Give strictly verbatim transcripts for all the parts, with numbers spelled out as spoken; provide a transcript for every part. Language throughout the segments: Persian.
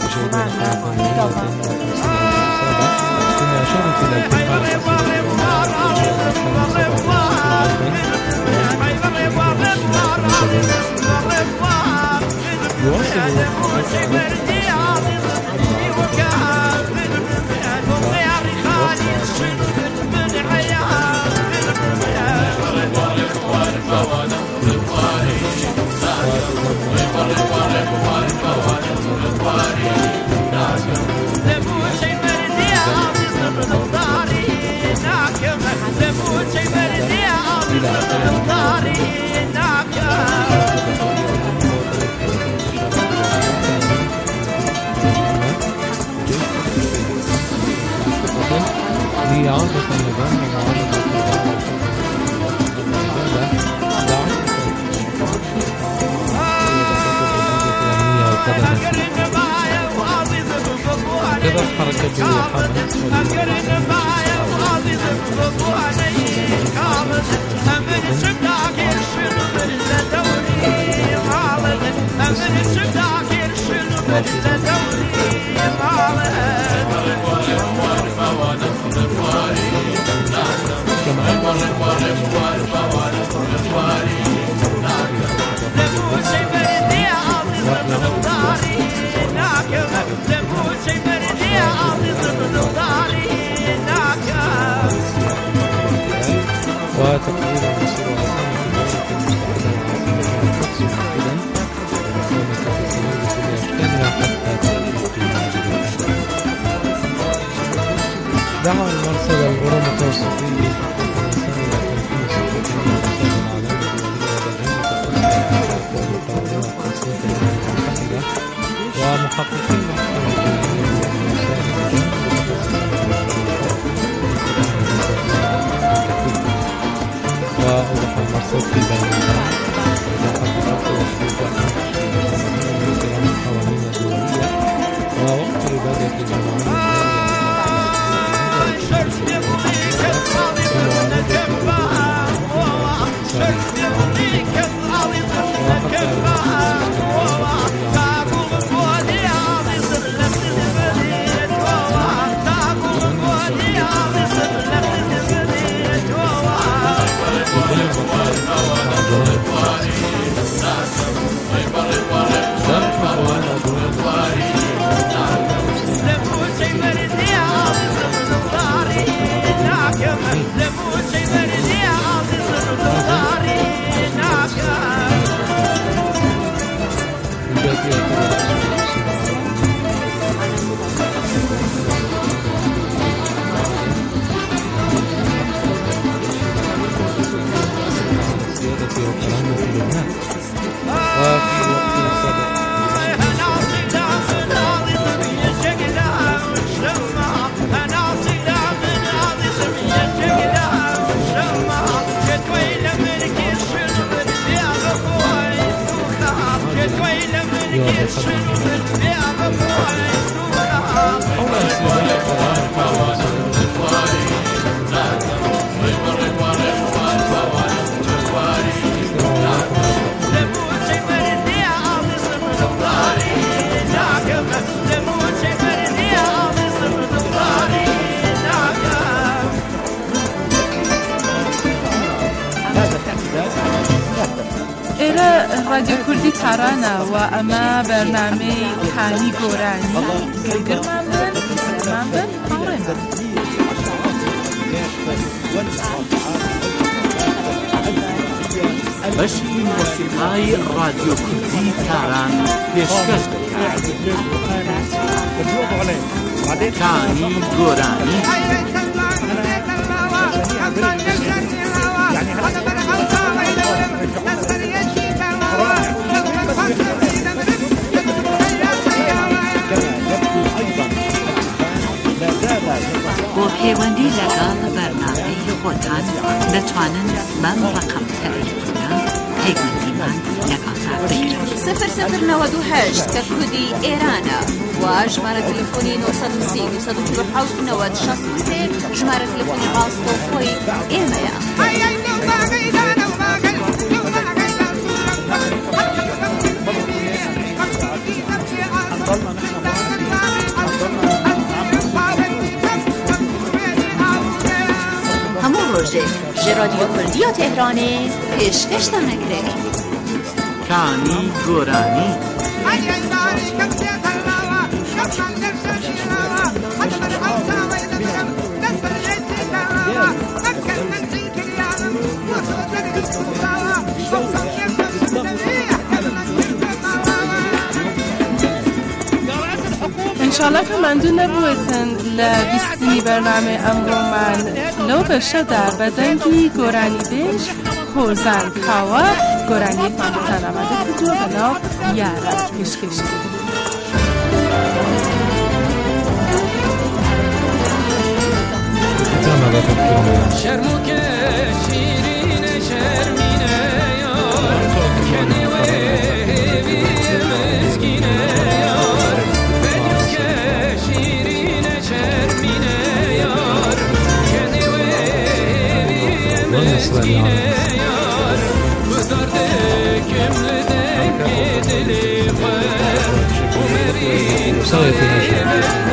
رادیو کوردی تارانە و ئەمە بەرنامەی کانی گۆرانی گرگرمان بن سەرمان بن هاوڕێمان بەشی مۆسیقای رادیو کوردی تاران پێشکەش دەکات. کانی گۆرانی بۆ پەیوەندی لەگەڵ بەرنامەی خۆتان دەتوانن بەم ڕەقەم تەلەفۆنە پەیوەندیمان لەگەڵتان بگرن. صفر صفر نود و هشت کە کودی ئێرانە و ژمارە تەلەفۆنی نۆ سەد و سی دوو سەد و چوار حەوت نەوەت شەست و سێ ژمارە تەلەفۆنی ڕاستەوخۆی ئێمەیە. پروژه ژ رادیو کردی تهران پیشکش دانکره کانی گورانی انشالله که من دو نبویتن لبیستنی برنامه امرو من لو بشه در بدنگی گورانی بیش خوزن کوا گورانی من بتن آمده کدو بنا یارا کشکش شرمو که شیرین شرمینه یار کنی و هیوی مسکینه یار بدو که شیرین شرمینه یار کنی و هیوی مسکینه یار بزرده کمل دنگی دلی خور و مرین سایه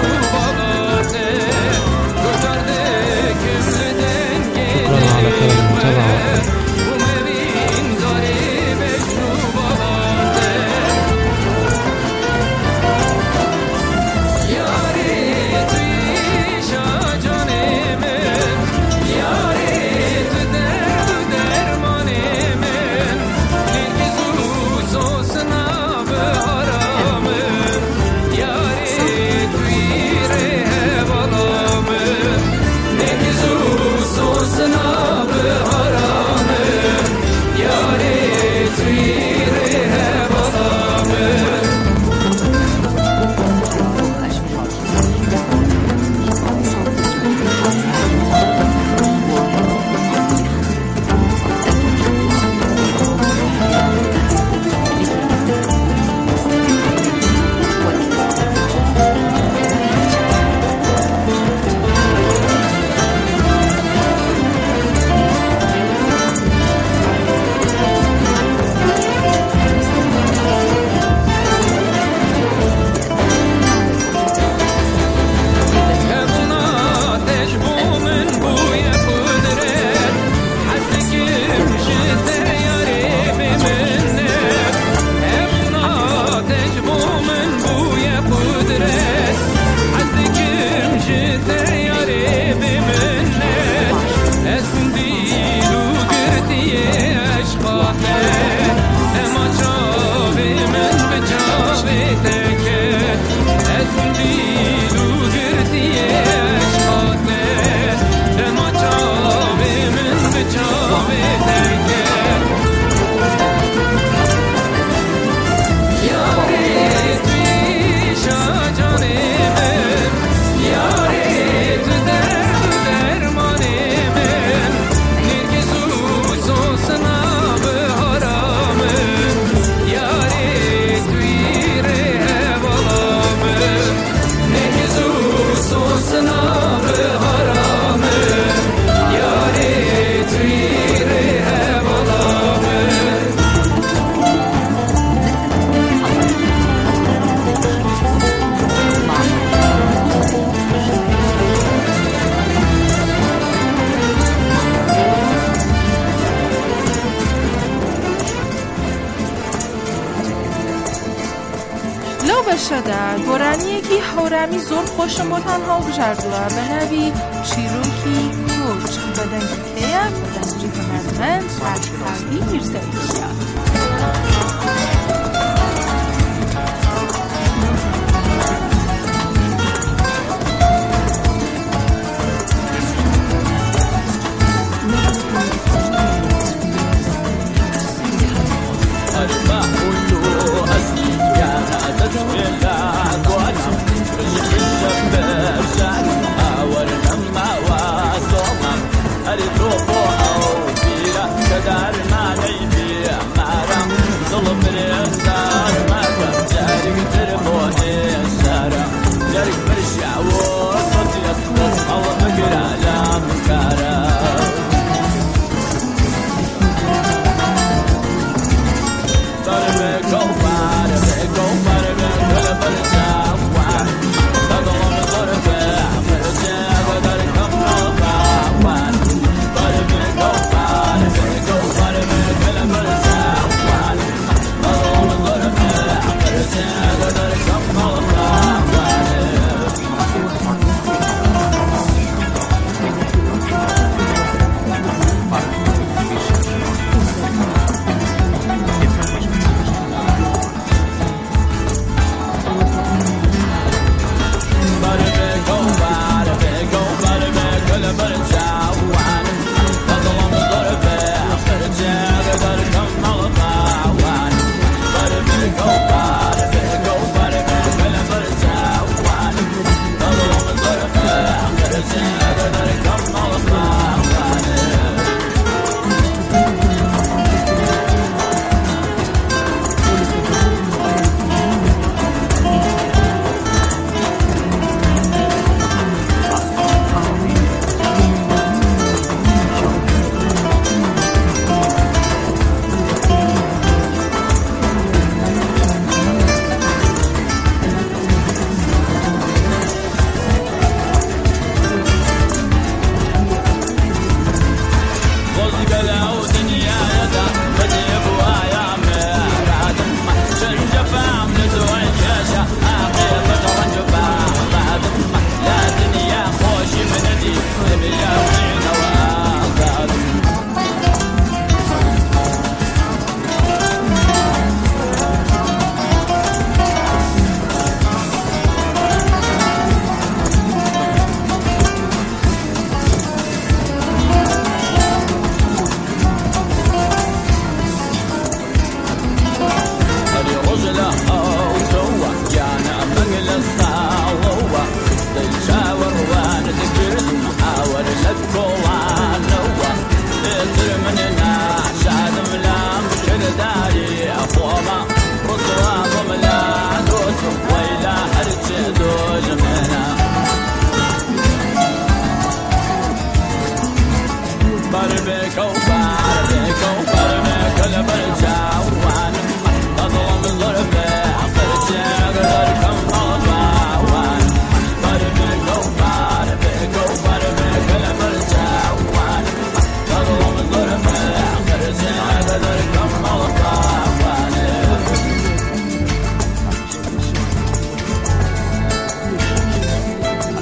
شده گورانی یکی حورمی زور خوشم با تنها بجردوه به نوی شیروکی کوچ بدنگی که بدنگی هنرمند اشکردی میرزایی Dar ma nei bi ma ram zolum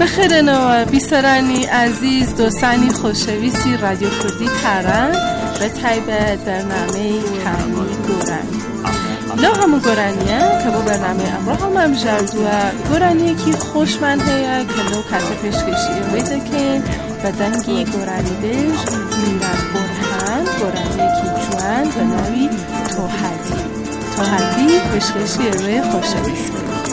بخیرنەوە بیسەرانی عزیز دۆستانی خۆشەویستی رادیۆ کوردی تاران بە تایبەت بەرنامەی کانی گۆرانی لەو هەموو گۆرانیە کە بۆ بەرنامەی ئەمڕۆ هەڵمامژاردووە گۆرانیەکی خۆشمان هەیە کە لەو کاتە پێشکەشی ئەوەی دەکەین بە دەنگی گۆرانی بێژ میران بۆرهان گۆرانیەکی جوان بە ناوی تۆهاتی تۆهاتی پێشکەشی ئەوەی خۆشەویست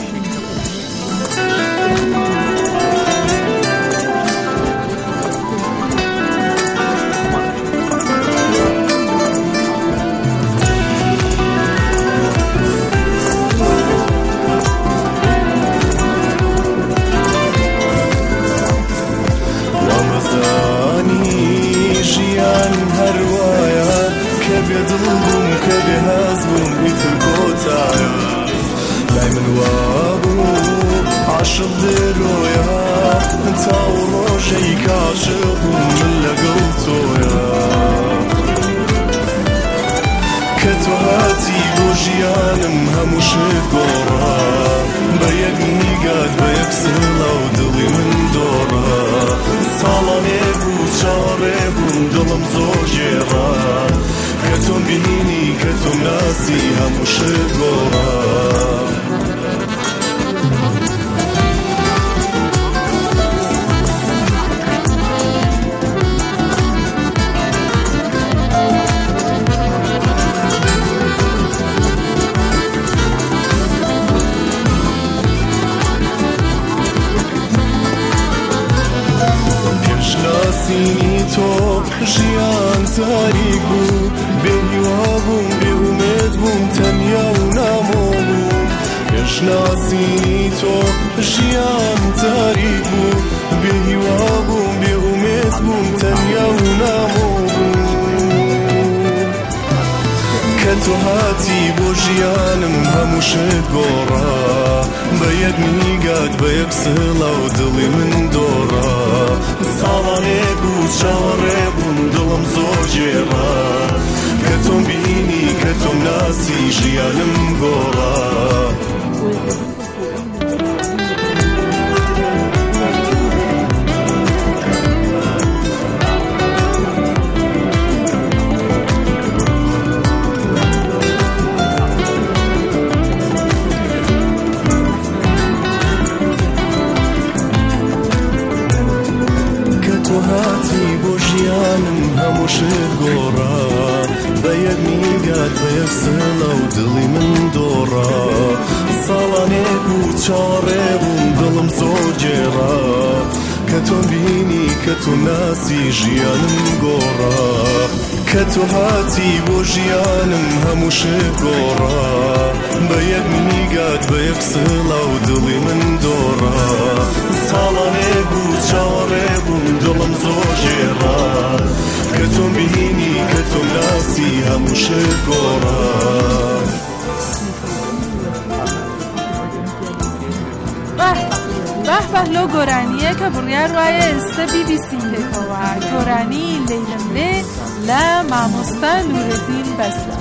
لو گۆرانیە کە بڕیار وایە ئێستا بی بی سی پێکەوە گۆرانی لەیلەملێ لە مامۆستا نورالدین بەسلە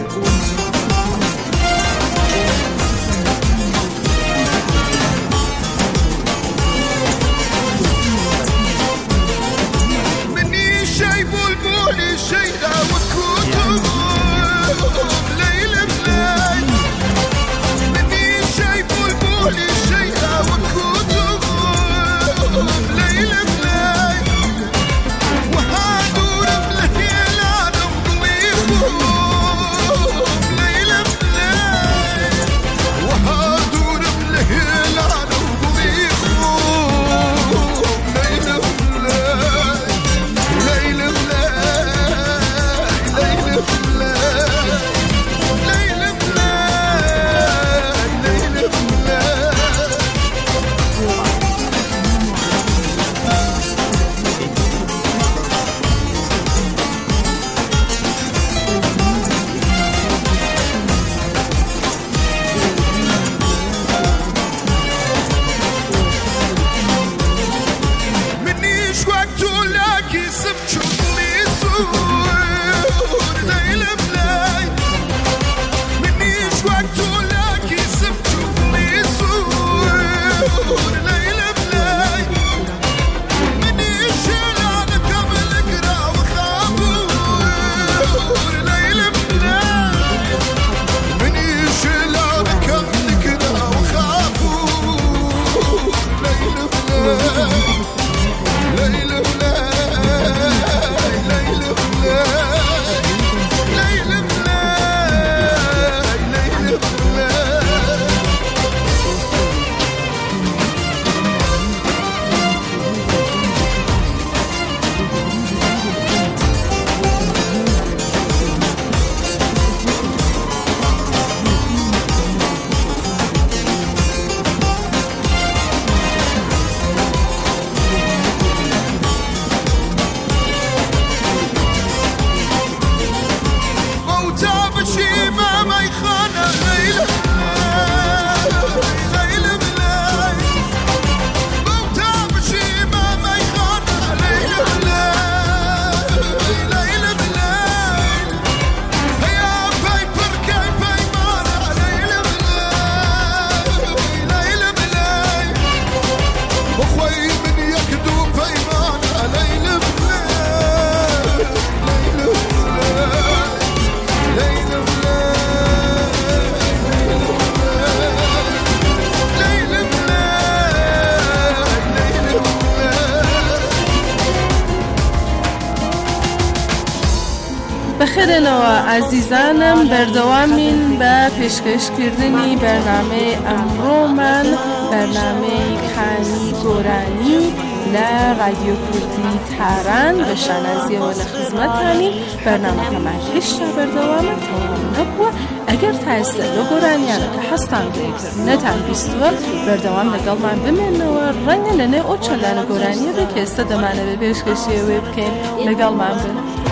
وهادوا رمله يا العالم ضويفه بخیر نوا عزیزانم، بردوامین به پیشکش کردنی برنامه امرو من برنامه کانی گورانی لرادیو کردی تهران به شنازی و لخدمتانی برنامه همه هشتا بردوام تمام نبوه. اگر تایستلو گورانیانه که هستان دیگر نتان بیستوه بردوام لگل من بمینوه رنگ لنه او چلان گورانیه به که استدامانه به پیشکشی و بکن لگل من بمینوه.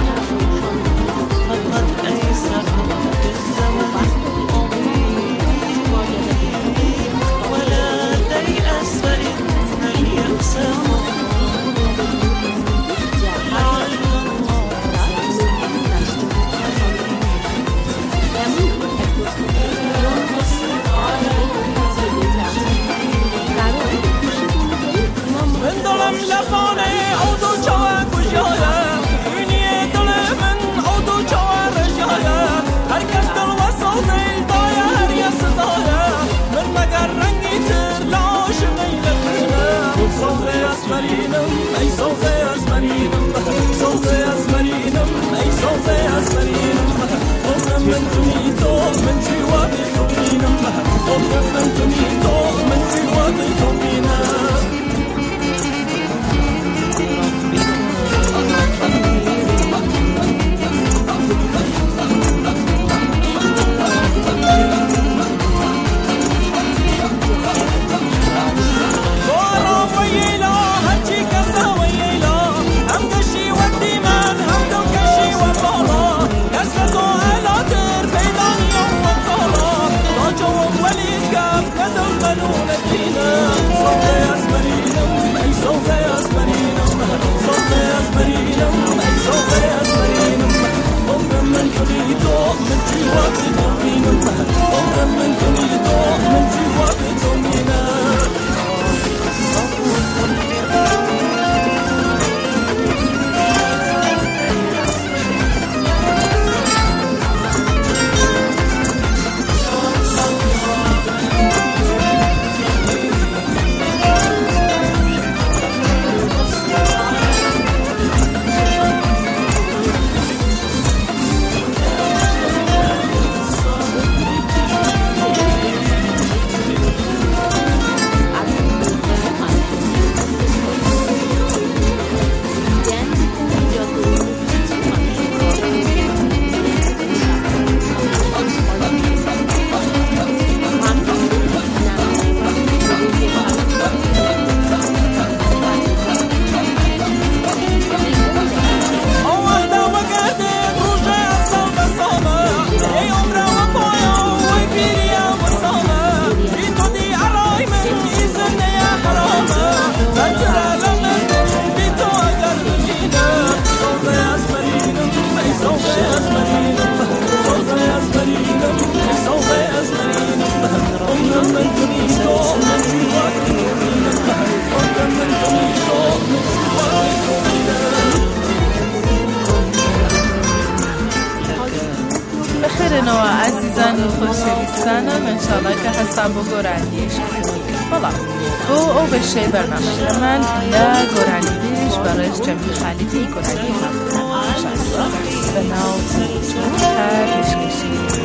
عزیزانی خوشویستانم انشالله که هستم با گورانیش حالا او او بشه برنامه من لا گورانیش برای جمعی خالیدی گورانی هم انشالله به ناو تیتو هر بشکشی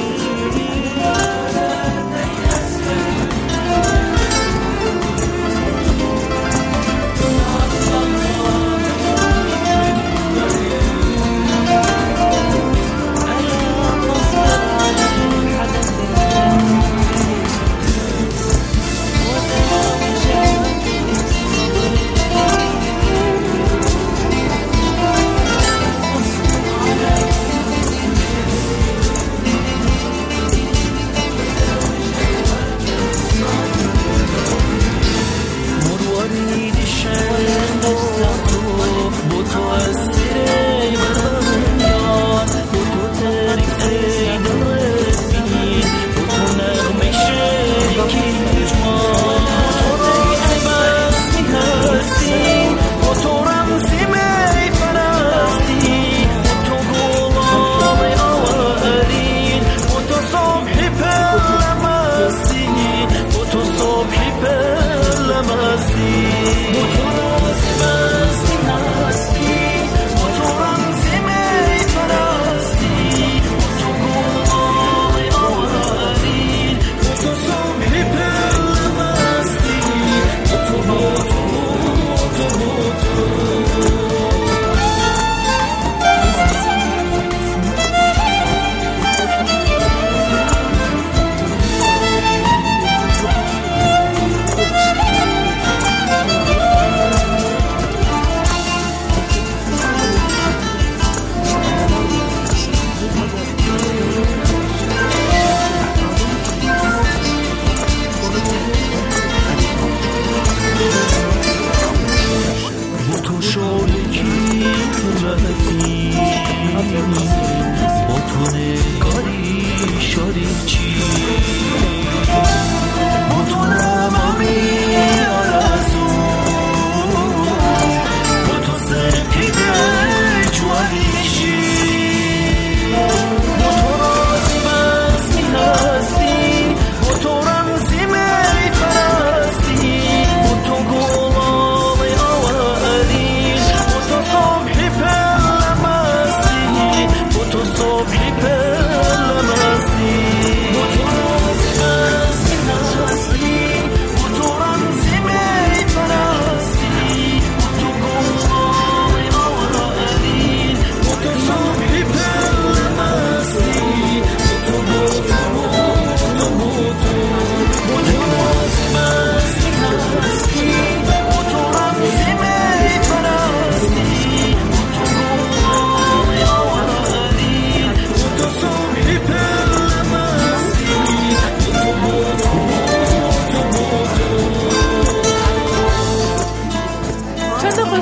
Motor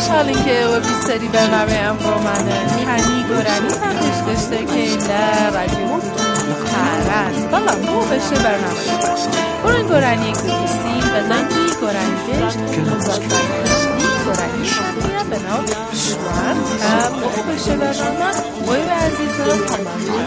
خوشحالیم که و بیستری برنامه امرومانه کنی گرانی پخش داشته که لرادیو ترند بالا مو بشه برنامه برن گرانی کلیسیم بدنگی گرانی بشت مزاقی گرانی شدیم به نام شوان مو بشه برنامه باید عزیز رو تمامی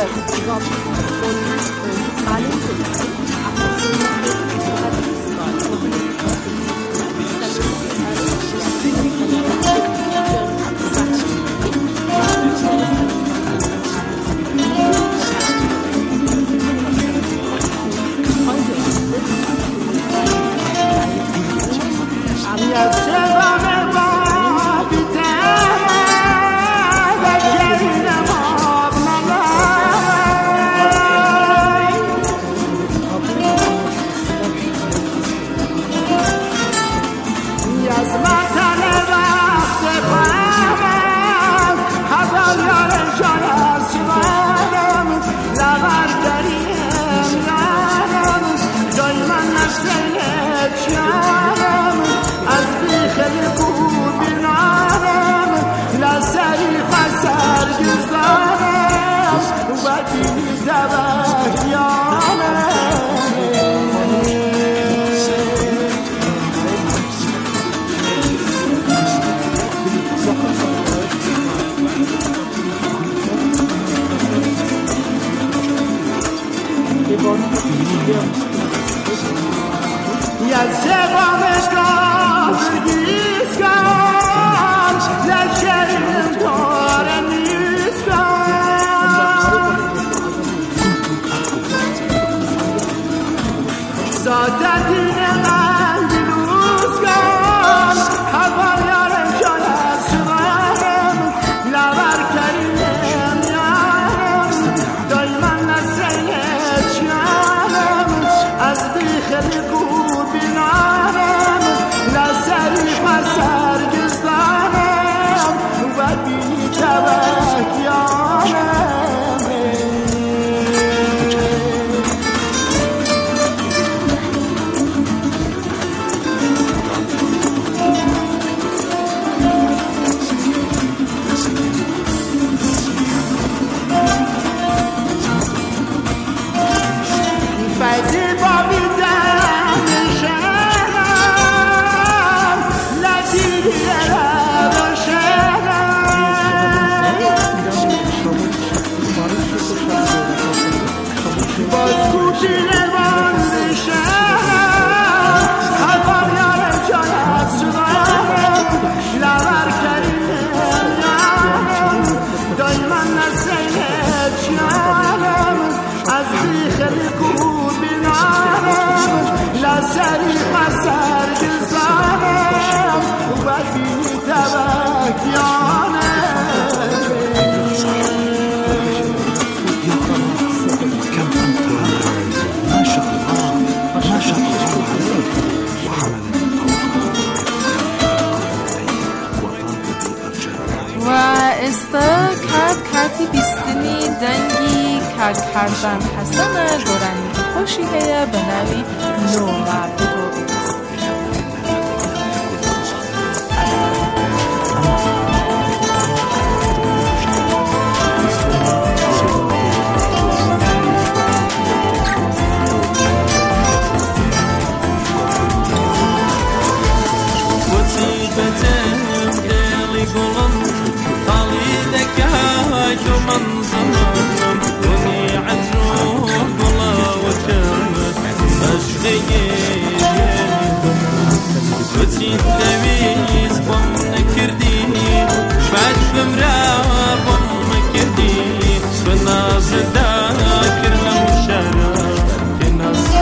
کردن حسن گرانی خوشی هیا به نوی نوما بگو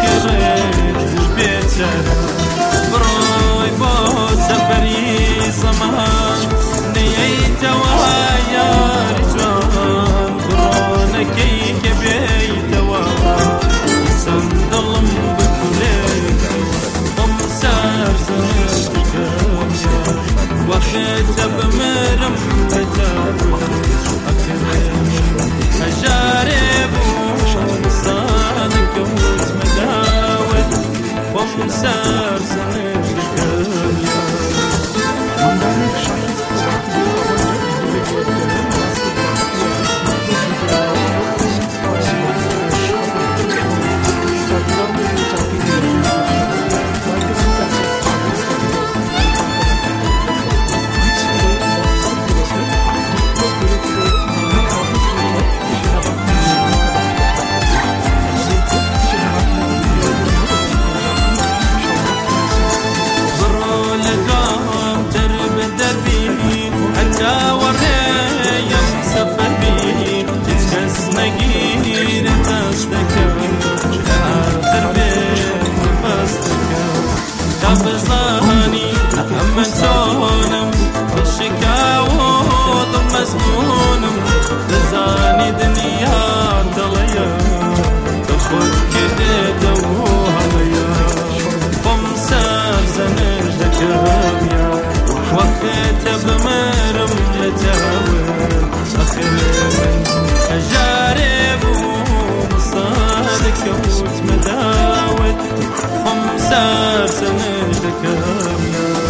Broy bo safari جاوریم سفری کس نگیر دستکم آخر بیم بستکم تبزانی من تونم بشکاوت مزنونم دزانی دنیا دلیا خود کده دوهایا قم سر زنش دکم یا وقت بمرم لتاول أخر من أجارب وصادك وت مداوت خمسة سنة دكام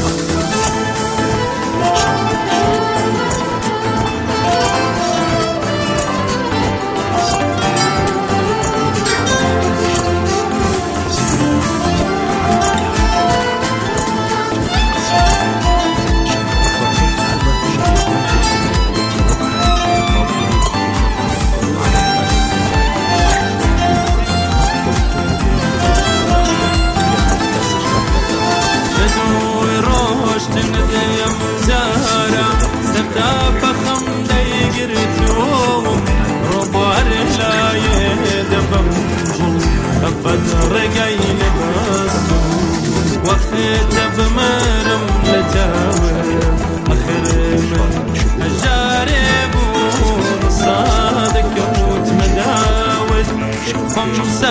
رجعين باسو وقت بمرم لتاول آخر من أجارب وصادك وت مداول خمسة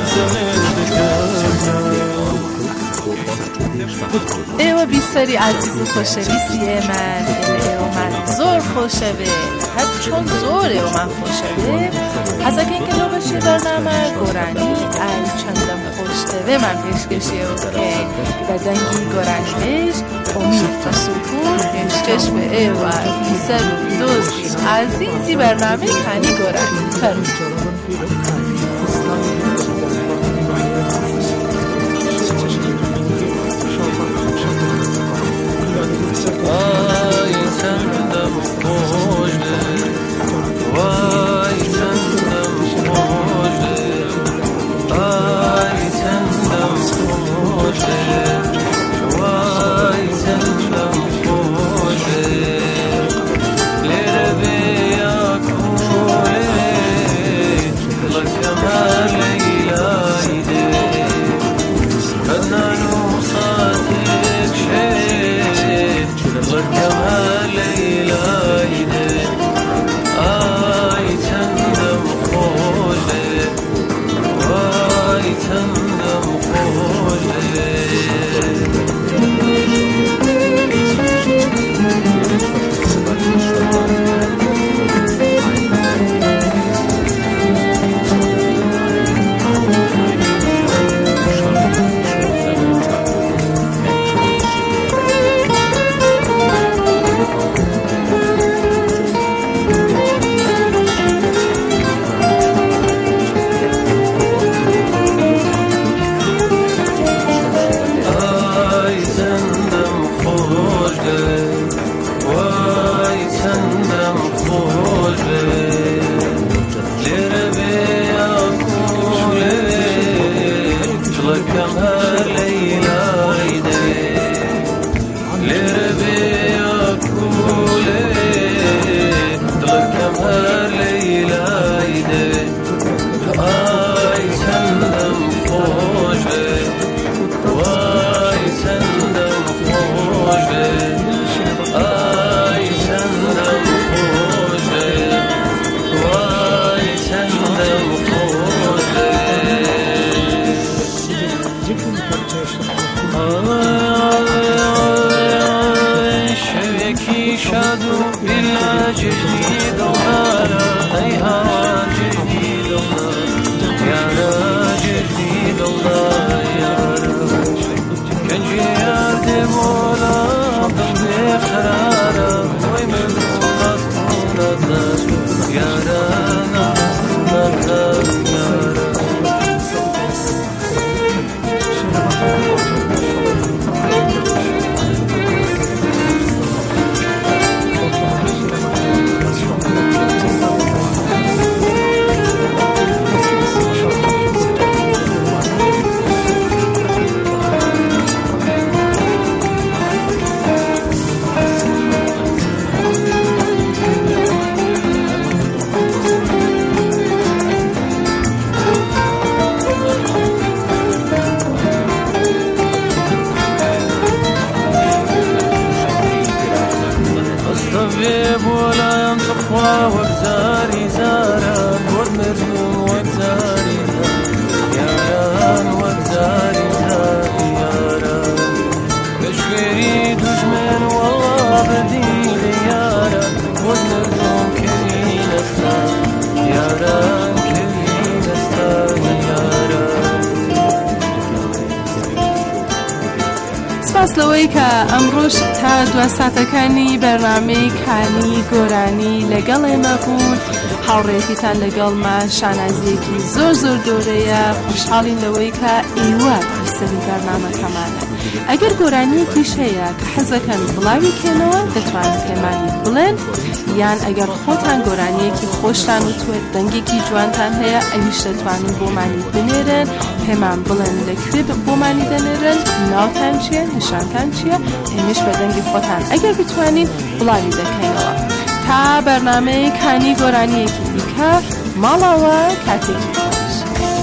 ایو بیستاری عزیز و خوشویسیه من ایو من زور خوشوه حد چون زور ایو من خوشوه از اگه اینکه لو بشه برنامه گورانی ای چندم خوشتوه من پیشکشیه و که بدنگی گورانی بیش امید و سکون پیشکش به ایو بیستر و دوست عزیزی برنامه کنی گورانی فرمید وای چندم خوشه وای چندم خوشه وای چندم خوشه وای چندم خوشه لیر بیا کوله لکم خوا وەگزاری زاران وەک مەجنون وەگزاری یاران وەگزاری زاری یاران بەشوێری دوژمن وەڵا بەدی لە یاران وەک مەجنون کەوی دەستان یاران کەوی دەستان یاران. سپاس لەوەی کە ئەمڕۆژ تا دوە ساتەکانی بەرنامەی کانی گۆرانی لەگەڵ ئێمە بوون. هاوڕێتیتان لەگەڵمان شانازیەکی زۆر زۆر گەورەیە. خوشحاڵین لەوەی کە ئێوە پرسەری بەرنامەکەمانە. ئەگەر گۆرانیەکی هەیە کە حەزەکەن بڵاوی کێنەوە دەتوانن پێمانی بڵێن، یان ئەگەر خۆتان گۆرانیەکی خۆشتان وتوێت دەنگێکی جوانتان هەیە ئەویش دەتوانن بۆمانی بنێرن، پێمان بڵێن لەکوێ بۆمانی دەنێرن، ناوتان چییە، نیشانتان چییە، ئێمەش بە دەنگی خۆتان ئەگەر بتوانین بڵاوی دەکەینەوە. تا بەرنامەی کانی گۆرانیەکی دیکە ماڵەوە کاتێکی خۆش.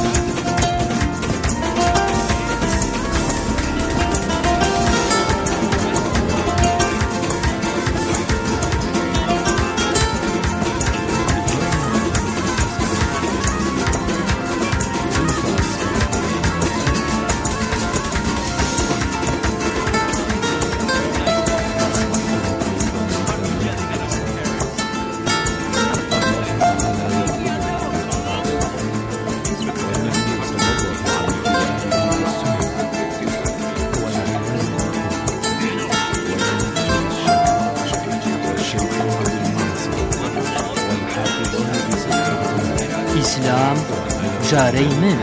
ئیسلام جارەی من.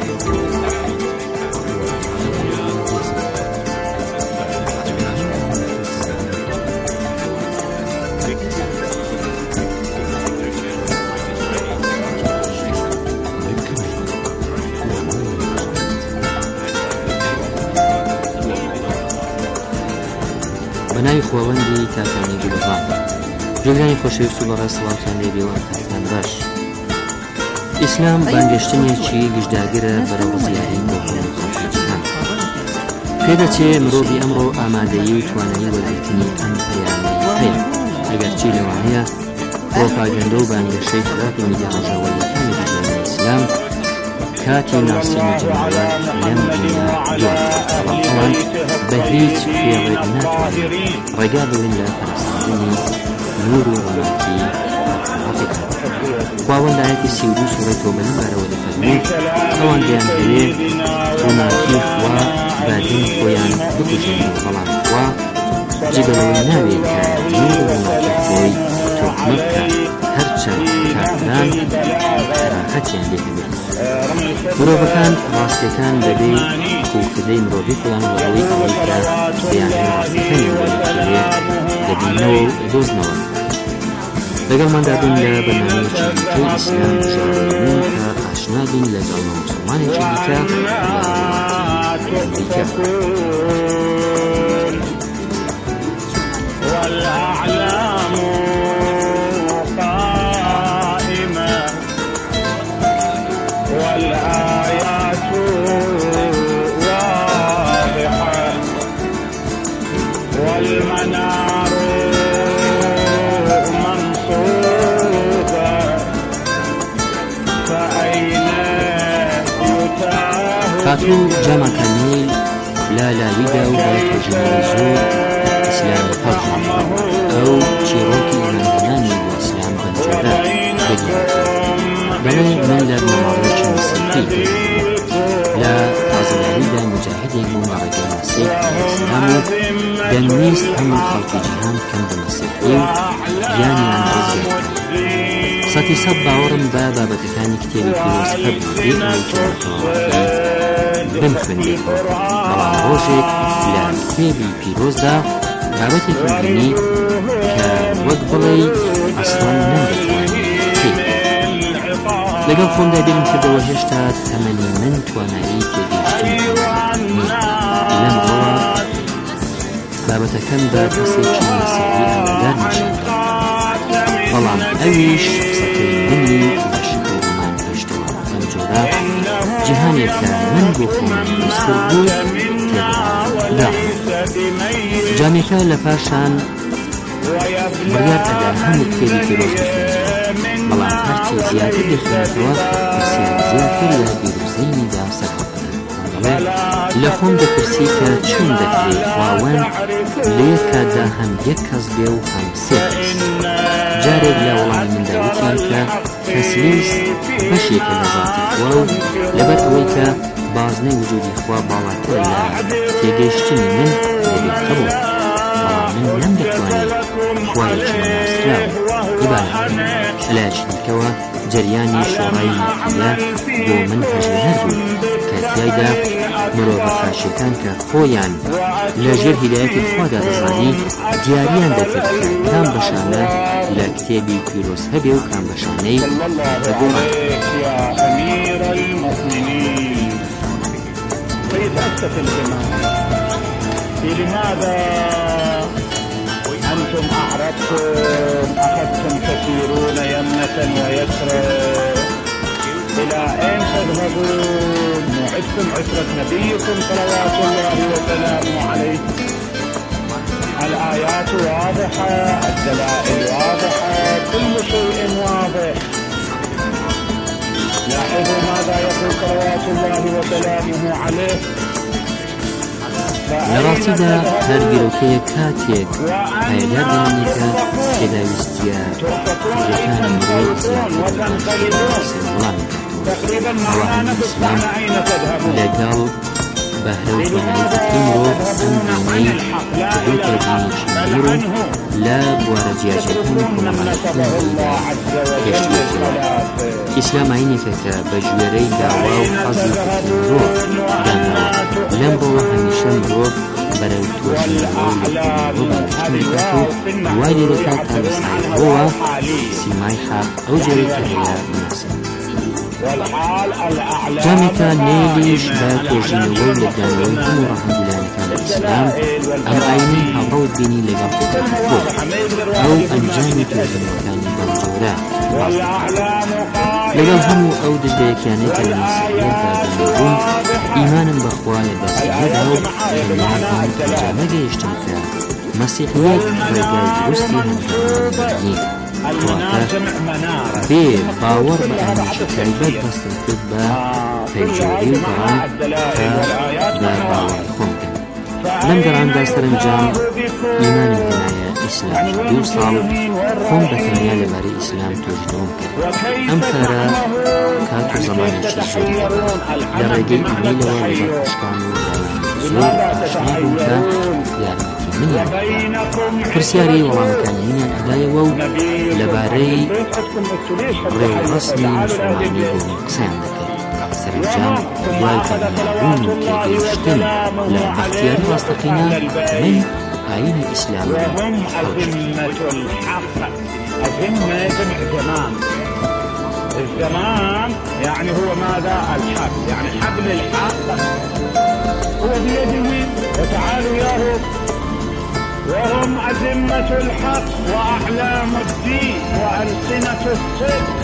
بەناوی خۆوەندی تاکانی گوڵبان جێگانی خۆشەویست و بەڕێز سڵاوتان لێبێوە کاتتان باش. ئیسلام بانگەشتنێکی گشتداگرە بەرەو ڕزیارین بۆ هەموو خەڵکی جیهان. پێدەچێ مرۆڤی ئەمڕۆ ئامادەیی و توانایی وەرگرتنی ئەم پەیامەی هەیە. ئەگەرچی لەوانەیە پرۆپاگەندە و بانگەشەی خراپ و میدیا ڕۆژاوەیەکانی دژمنی ئیسلام کاتی ناسین و جەماوەت لەم دنیا دواتر، بەڵام ئەوان بە هیچ فێڵێک ناتوانن ڕێگا بڵێن لە پەرستاندنی نور و ڕۆناقی حەقیقەت. خواوەند ئاەتی سی و دوو سوڕەی تۆبە لەم بارەوە دەفەرمێت ئەوان دەیانەوێت ڕۆناقی خوا بادین خۆیان بکوژێنن، بەڵام خوا جگەلەوەی ناوێت کە نور و ڕۆناقی خۆی تۆکمە بکات هەرچەند کافران کەراهەتیان لێ هەبێت. مرۆڤەکان ڕاستیەکان بەبێ خوکردەی مرۆڤی خۆیان بەڕەوەی ئەوەی کە بەیانهێ ڕاستیەکانیان بۆدەکەوێت دەبینەوە و دۆزنەوە. لەگەڵماندا بن لە بەرنامەیەکی دیکەی ئیسلام ژاڕێنین کە ئاشنا بین لەگەڵ مسلمانێکی دیکە لە وڵاتی ئەمریکا. فاتو جامەکانی لا لاویدا و بە تۆژینەی زۆر ئیسلامی هەڵژان ئەو چیرۆکی ئیماندارانی بۆ ئیسلام بەنجۆرە بگیرێت. بەڵێ من لە بنەماڵەیەکی موسیقی لە تازەیاریدا مجاهدێک بووم بە ڕێگەی مەسیح ئیسلام و دەمویست هەموو خەڵکی جیهان بکەن بە مەسیحی و ژیانیان ڕزگار بکەن. سەتی سەد باوەڕم بە بابەتەکانی کتێبی پیرۆز هەبوو بمخوێنێت، بەڵام ڕۆژێک لە کتێبی پیرۆزدا بابەتێکی بینی کە وەک بڵێ ئەسڵان نەمدەتوانێت بکەیت. لەگەڵ خۆمدا بیرم کردەوە هێشتا تەمەنی من توانایی تێگەیشتنی لەم ڕۆوە بابەتەکەم بە کەسێکی مەسیحی ئاگادار نیشاندا، بەڵام ئەویش قسەکەی منی بە شکۆمان هێشتەوە. ئەم جۆرە جیهانێکە من بۆ خۆم دروستکرد بوو تێدا. جامیکا لە پاشان بڕیار ئەدا هەموو کتێبی پیرۆز بخوێنێت. بەڵام هەرچی زیاتر دەخوێنێتەوە پرسیار زیاتر لە بیرروزینیدا سەرخۆدەن دەڵێ لە خۆم دەپرسی کە چۆن دەکرێت خواوەند لە یەک کاتدا هەم یەک کەس بێ و هەم سێ کەس جارێک لە وەڵامی مندا وتیان کە تەسلیس بەشێکە لە ذاتی خوا و لەبەر ئەوەی کە بازنەی وجودی خوا باڵاتر لە تێگەیشتنی من دەبێت قبول بەڵام من نەم دەتوانێت خوایەکی ناسراوە هیبانە لایەکی دیکەوە جەریانی شۆڕایی مەحیە بۆ من هەژێنەر بوو کە تیایدا مرۆڤە خاشەکان کە خۆیان لەژێر هیدایەتی خوادا دەزانی دیارییان دەکرد کە کام بەشانە لە کتێبی پیرۆز هەبێ و کام بەشانەی بەگوڵان فيتأسف الإمام لماذا أنتم أعرضتم أخذتم تسيرون يمنة ويسرى إلى أين تذهبون وعدتم عترة نبيكم صلوات الله وسلامه عليه الآيات واضحة الدلائل واضحة كل شيء واضح لاحظوا ماذا يقول صلوات الله وسلامه عليه لە ڕاستیدا هەر گەرەوکەیە کاتێک پایدار دەمێنێتە تێداویستیە فکرەکانی مرۆڤ زیاتر وەڵامی داتەوە ئەوە هەندی ئیسلام لەگەڵ بەهرە و توانایەتی مرۆڤ ئەم دینەی کردوتە دینێکی بیر و لە بوارە جیاجەکانی کۆمەڵایەتیدا پێشتوتەوە ئیسلام ئاینێکە کە بە ژوێرەی داوا و حەزی مرۆڤ داناوە لەم بەوە هەمیشە مرۆڤ بەرەو تۆژینەوە و لەکردنەوە بەنگشتن دەکات و دوای لێ دەکات تا بەسایەوە سیمای حەق ئەو جۆرەی کە هەیە بناسێت جامێکە نێلیش بە تۆژینەوە و لەدانەوەی هەموو ڕەحمدولانەکان ئیسلام ئەم ئاینی هەڵڕەوت بینی لەگەڵ خۆتەکە خۆت ئەو ئەنجامی تۆژینەوەکانی بەم جۆرە لەگەڵ هەموو ئەو دژبەیەکیانەی کە لە مەسیحیەتدا دەمێنبوون ئیمانم بەخوا لە بەسیحەدا و دڵنیابووم ئەنجامە گەیشتم کە مەسیحیەت ڕێگای دروستی هەنگاوەکانی کەواتە بێ باوەڕ بە ئەمەشی تایبەت بەستم کرد بە پەیجۆری و گەڕان کە بە باوەڕی خۆم بکەم لەم گەڕاندا سەرنجام ئیمانم هێنایە ئیسلام دوو ساڵ خۆم بەتەنیا لەبارەی ئیسلام تۆژینەوەم کرد ئەم کارە کات و زەمانێکی زۆری لە ڕێگەی ئیمەیلەوە لەگەڵ خوشکان و لایەنی زۆر ئاشنا بووم کە یارمەتی منیان پرسیاری وەڵامەکانی منیان ئەدایەوە و لەبارەی ڕێوەڕەسمی موسڵمانی بۆ من قسەیان دەکرد سەرنجام دوای دڵنیابوون و تێگەیشتن لە بەختیاری ڕاستەقینە من ئاینی ئیسلام الذمة جمع زمان الزمان يعني هو ماذا الحق يعني حبل الحق هو بيده وتعالوا ياهم وهم أزمة الحق وأعلام الدين وألسنة الصدق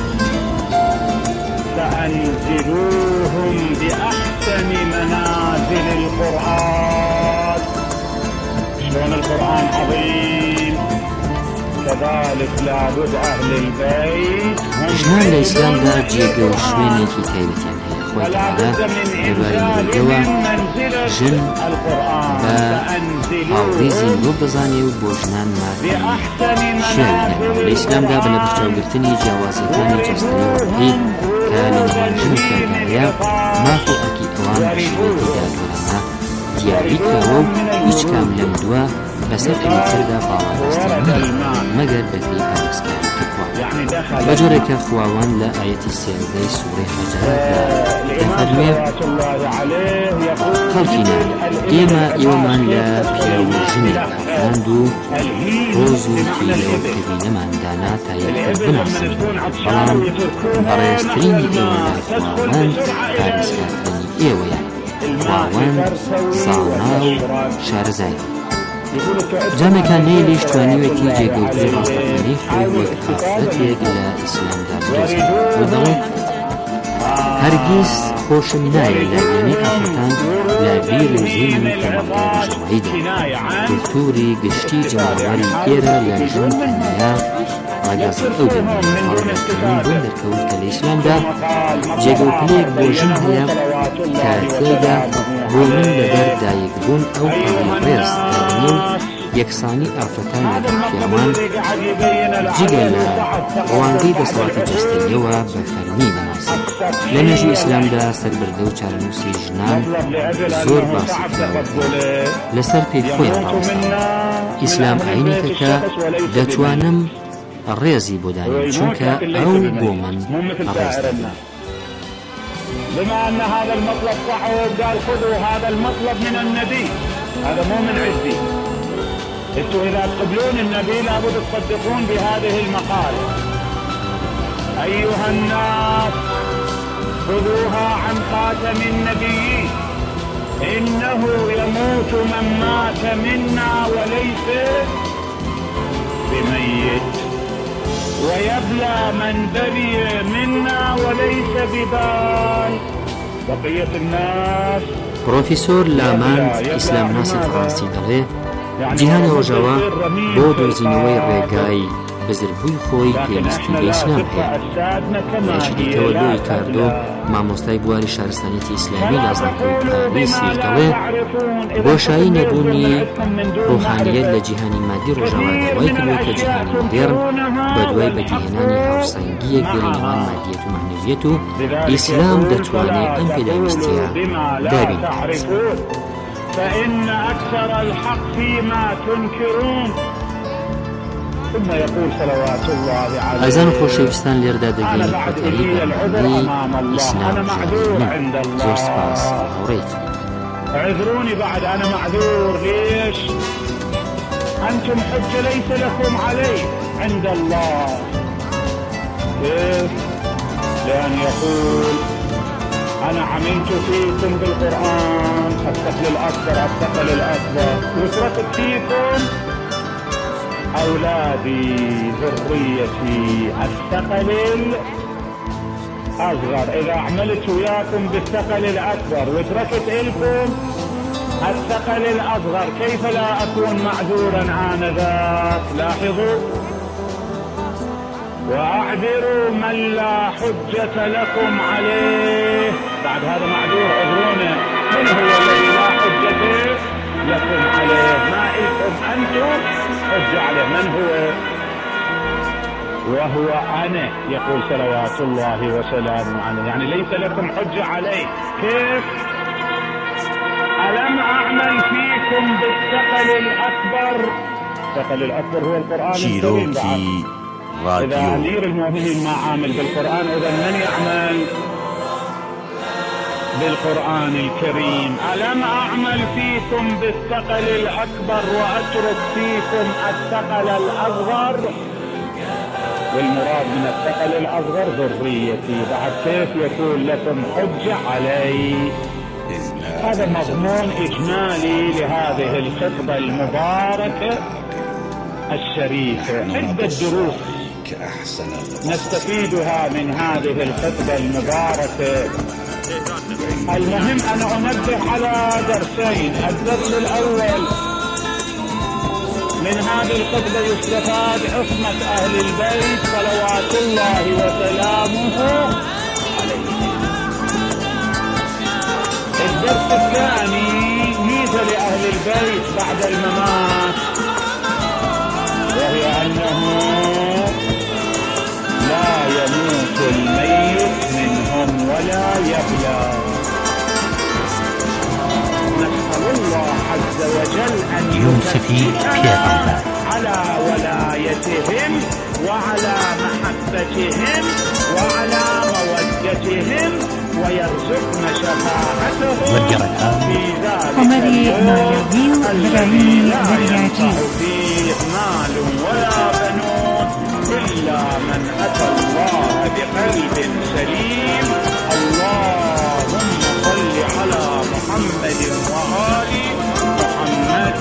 فأنزلوهم بأحسن منازل القرآن شلون القرآن عظيم كذلك لابد أهل البيت ژنان لە ئیسلامدا جێگە و شوێنێکی تایبەتیان هەیە خۆی تەعالا لەبارەی مرۆڤەوە ژن بە هاوڕێزی مرۆڤ دەزانێ و بۆ ژنان مافی شوێن هێناوە لە ئیسلامدا بە لە پشتراوگرتنی جیاوازیەکانی جەستنی وەڕەهی کە لە نێوان ژن و پیاودا هەیە ماف و ئەرکی ئەوان بە شێوەیەکی داگەرانە دیاری کراوە و هیچ کام لەم دووە بەسەر ئەوەتردا باڵادەستی نییە مەگەر بەپێی پارێزکاریی خوا بە جۆرێکە خواوەن لە ئایەتی سێزدەی سوورەی حەجەراتدا دەفەرمێ خەڵکینە ئێمە ئێوەمان لە پیاو و ژنێک ئافراند و ڕۆز و تیلە و کەبینەمان دانا تا یەکتر بناسن بەڵام بەڕێزترینی ئێوە لە خواوەند پارێزکارکردنی ئێوەیە خواوەند زانا و شارەزای جامێکان نەیەلیش توانیوێتی جێگەوتنی ڕاستەقینەی خۆی وەک ئافرەتێک لە ئیسلامدا بدۆزێت و دەڵێت هەرگیز خۆشم نایە لە وێنەی ئافرەتان لە بیری زین و تەمەڵگەی ڕۆژەواییدا کولتوری گشتی جەماوەری ئێرە لە ژن تەنیا ڕاگەزە ئەو هەڵمەتکردنی بۆ دەرکەوت کە لە ئیسلامدا جێگە و پلەیەک بۆ ژن هەیە کە تێیدا بۆ من لەبەر دایکبوون ئەو هەڵی ڕێز دەرنێ و یەکسانی ئافرەتان لە دەرکیامان جگە لە ڕوانگەی دەسەڵاتی جەستەییەوە بە فەرمی دەناسێت لە نێژی ئیسلامدا سەربردە و چارەنووسی ژنان زۆر باسی کراوەتەوە لەسەر پێی خۆیان ڕاوەستاوە ئیسلام ئاینێکە کە دەتوانم ڕێزی بۆ دانیم چونکە ئەو بۆ من ڕێز دەبێت. بما أن هذا المطلب صح وقال خذوا هذا المطلب من النبي، هذا مو من عندي. انتوا إذا تقبلون النبي لابد تصدقون بهذه المقالة. أيها الناس خذوها عن خاتم النبيين، إنه يموت من مات منا وليس بميت، ويبلى من بلي منا وليس ببال. بقية الناس پرۆفیسۆر لامان ئیسلام ناسی فڕانسی دەڵێ جیهانی ڕۆژەوە بۆ دۆزینەوەی ڕێگای بزربووی خۆی پێویستی بە ئیسلام هەیە. لەشی دیکەوە لۆی کاردۆ مامۆستای بواری شارستانیەتی ئیسلامی لازانکۆی پاریسیش دەڵێ بۆشایی نەبوونی ڕۆحانیەت لە جیهانی مادی ڕۆژاوا داوای کردووە کە جیهانی مۆدێرن بەدوای بەدیهێنانی هاوسەنگیەک بێری نێوان مادیەت و معنەویەت و ئیسلام دەتوانێت ئەم پێداویستیە دابینێت. فإن أكثر الحق فيما تنكرون. ثم يقول صلوات الله عليه أزان خۆشەویستان لێردا دەگەین کۆتایی بەرنامەی ئیسلام ژیانی من. زۆر سپاس هاوڕێیت. اعذروني بعد أنا معذور. ليش؟ أنتم حجة ليس لكم عليه عند الله. كيف؟ لأن يقول أنا عملت فيكم بالقرآن الثقل الأكبر الثقل الأكبر، وتركت فيكم أولادي ذريتي الثقل الأصغر. إذا عملت وياكم بالثقل الأكبر وتركت لكم الثقل الأصغر كيف لا أكون معذورا آنذاك؟ لاحظوا، وأعذروا من لا حجة لكم عليه. بعد هذا معذور، عذرونا. من هو الذي لا حجة لكم عليه؟ ما إلكم أنتم حجة عليه. من هو؟ وهو أنا، يقول صلوات الله وسلامه عليه، يعني ليس لكم حجة عليه. كيف؟ ألم أعمل فيكم بالثقل الأكبر؟ الثقل الأكبر هو القرآن الكريم. إذا أمير المؤمنين ما عامل بالقرآن، إذا من يعمل بالقرآن الكريم؟ ألم أعمل فيكم بالثقل الأكبر وأترك فيكم الثقل الأصغر؟ والمراد من الثقل الأصغر ذريتي. بعد كيف يكون لكم حجة علي؟ هذا مضمون إجمالي لهذه الخطبة المباركة الشريفة. عدة دروس نستفيدها من هذه الخطبة المباركة. المهم أنا أنبه على درسين. الدرس الأول من هذه الخطبة يستفاد عصمة أهل البيت صلوات الله وسلامه عليهم. الدرس الثاني ميزة لأهل البيت بعد الممات، وهي أنه لا يموت الميت منهم ولا يبلى. نسأل الله عز وجل أن يثبتنا على ولايتهم وعلى محبتهم وعلى مودتهم ويرزقنا شفاعتهم في ذلك اليوم الذي لا ينفع فيه مال ولا بنون إلا من أتى الله بقلب سليم. اللهم صل على محمد وآل محمد.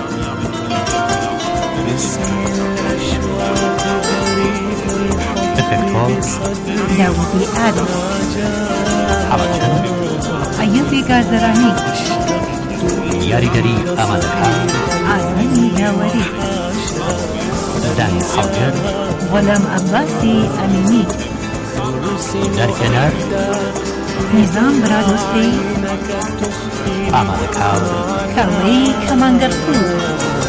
باسم الأشواق بريد الحب دكتور داودی آدم حركة أيوبي قازراني ياريدري أمادكا آساني داوري داني حوجر غلام عباسي أميني دار كنار نظام برادوستي أمادكا كاوي كماندر فود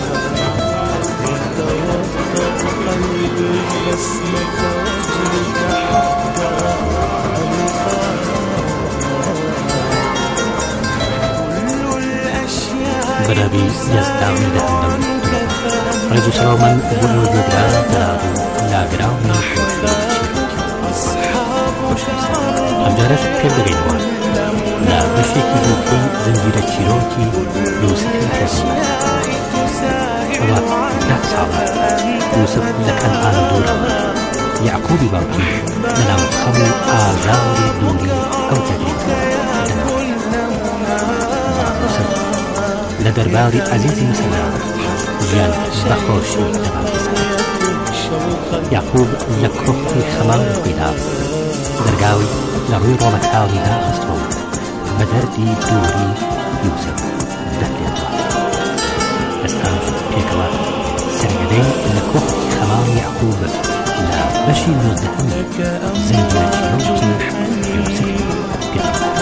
برابي يزداوي دهندو رجو سلومن بلو جدرا تلابو لا جراوي أمجارش كردرين وان لا بشيكي دوكي زنجيرة شيروكي يوسف الحسن وات لا صعبة يوسف لكن آن دورا يعقوبي باوكي لناو خمو آزاوري دوري أو تدريد لدرباري عزيزي مسلم جيان بخوشي تبع يعقوب لكروخي خمام بيدا درقاوي لروي رومتاوي دا خستو بدردي دوري يوسف دهلي الله استانش بيكوا سرقدين لكروخي خمام يعقوب لا بشي نزدهمي زنجة شروكي يوسف بيدا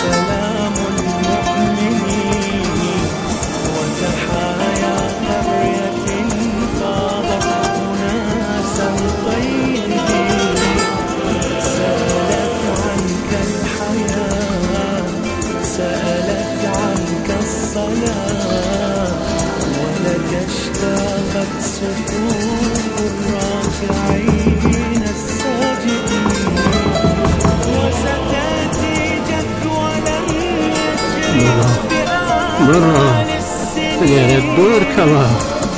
مرة تجارب دور كوا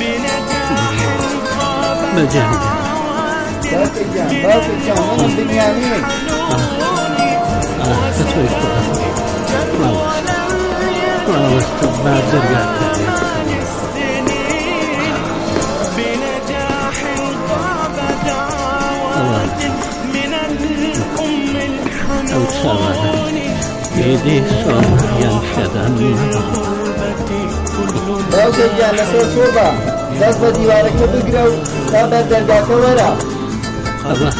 مجاهد باقي جان باقي جان من بنيامين آه تسوي والله والله استبعد درجات أو تساوى بيدي صار ينشد باوكي جان لسور شوربا داس بديوارك بقرأو تابع درجات ورا الله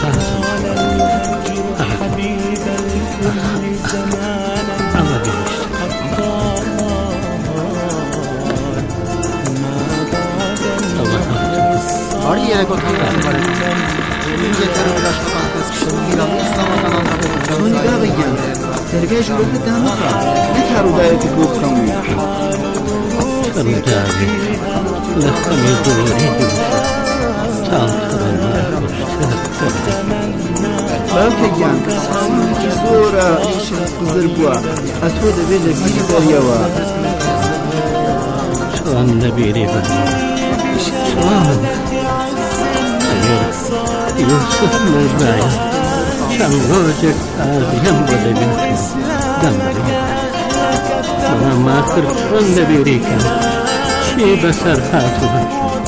Ariye kotanlar var. Önce terörlaşma kampanyası İran İslam kanalları Sonunda beyan. Terbiye şurada devam Ne karu daire tikop kamu. Sarıdavi. Lafami duri. Tanrı'nın باوكي جان سامي زورا إيش بزربوا أتود بيجا بيجي دريوا شلون نبيري بنا شلون يوسف مجمعي كان روجك آذيهم بدبين دمري أنا ما كرت شلون نبيري كان شي بسر فاتوها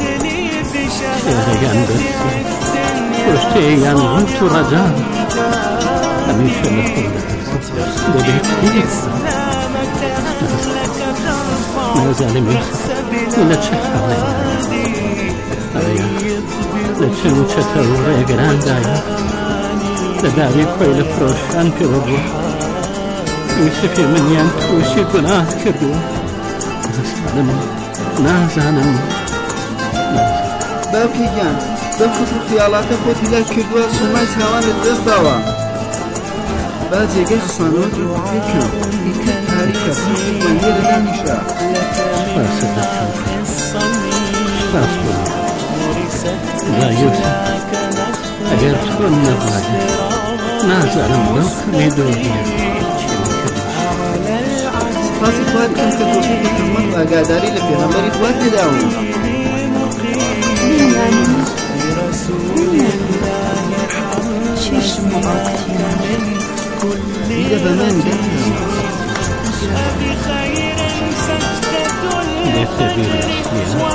شي جنبت پشتی یم تو رجا همیشه نخورده ببید هیچ نزالمی لچه حالی آیا لچه موچه تروره گرند آیا لداری کویل فروشان پیرو یوسفی من یم توشی گناه کردو نزانم نزانم باوكي جان دەخت و خیاڵاتە خۆتی لا کردووە سومای چاوانت دەست داوە با جێگەی خسانەوە پێکەم ئیتر تاریکە منێ لەدانیشە لا يوسف ئەگەر تۆن نەبووە نازانم لەو کەمێ دۆزیە سپاسی خوا دەکەم کە تۆفیق و خزمەت و ئاگاداری لە پێغەمبەری خوا تێداوم چشم إذا بمان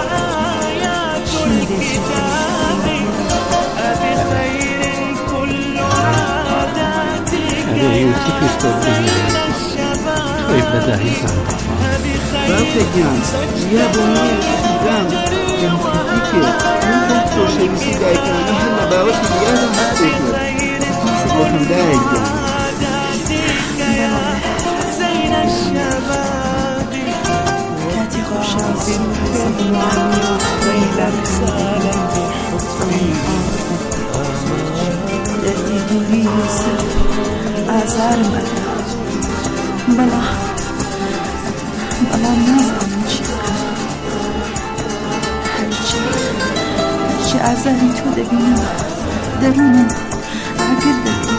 بسبيل في الدنيا طيب بداهي باوکەگیان یا بۆ منی دام گەمکردی من خۆشەویستی دایکانە هەر لە باوەشی دیاردا هەستێ کرد بۆکەم دایکیان کاتی خۆشەویستی دەردی دووری ئازارمە بەڵا بەڵام نازانم چی هەرچی هەرچی ئازاری تۆ دەبینم دەروونم ئاگر دەبێت.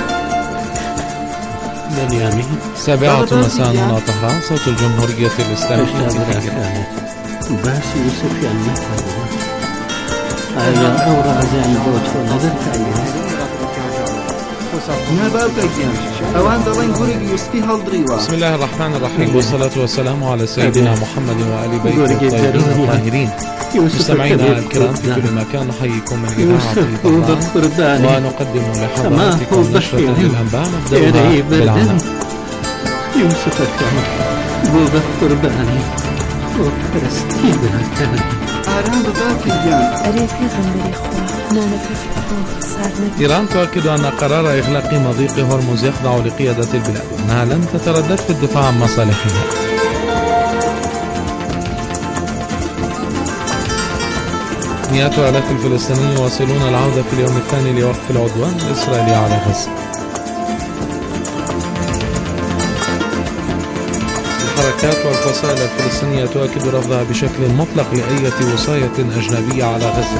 بنيامين سابعة مساء هنا طهران صوت الجمهورية الإسلامية القاهرة. باسي يوسف يا المثل هذا أورا زين بوت نظرت عليها بسم الله الرحمن الرحيم والصلاة والسلام على سيدنا محمد وآل بيته الطيبين الطاهرين. مستمعينا الكرام في كل مكان نحييكم من إذاعة طهران ونقدم لحضراتكم نشرة الأنباء نبدأها بالعناوين. يوسف كان بوبا قرباني وفلسطين كان آرام بباكيان أريفي غمري خوا نانك إيران تؤكد أن قرار إغلاق مضيق هرمز يخضع لقيادة البلاد وأنها لن تتردد في الدفاع عن مصالحها. مئات آلاف الفلسطينيين يواصلون العودة في اليوم الثاني لوقف العدوان الإسرائيلي على غزة. الحركات والفصائل الفلسطينية تؤكد رفضها بشكل مطلق لأي وصاية أجنبية على غزة.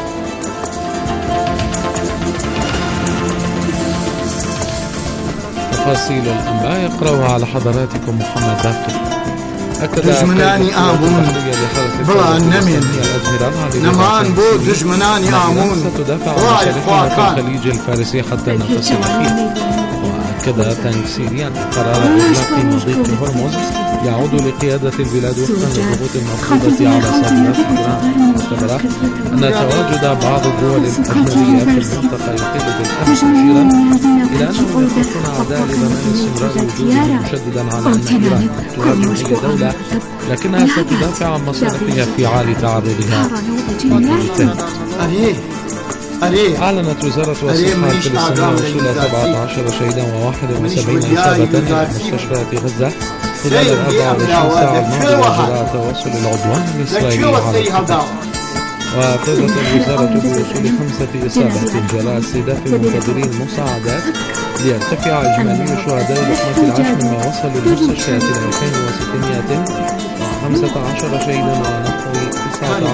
تفاصيل الأنباء يقرأها على حضراتكم محمد باقر. دجمناني آمون بلا نمين نمان بو دجمناني آمون راعي خواكان الخليج الفارسي حتى النفس الأخير. وأكد تنكسيريا قرار إغلاق مضيق هرمز يعود لقيادة البلاد وفقا للضغوط المفروضة على صادرات إيران. واعتبر أن تواجد بعض الدول الأجنبية في المنطقة يقل بالأمس مشيرا إلى أنهم يخطون أعداء لبنان استمرار وجودهم مشددا على أن إيران تواجه أي دولة لكنها ستدافع عن مصالحها في حال تعرضها للقتال. أعلنت وزارة الصحة الفلسطينية وصول سبعة عشر شهيدا وواحد وسبعين إصابة إلى مستشفيات غزة خلال الأربع وعشرين ساعة الماضية جراء تواصل العدوان الإسرائيلي على القطاع. وأفادت الوزارة بوصول خمسة إصابات جراء استهداف المنتظرين مساعدات ليرتفع إجمالي شهداء لقمة العاش مما وصل للمستشفيات إلى ألفين وستمائة وخمسة عشر شهيدا ونحو تسعة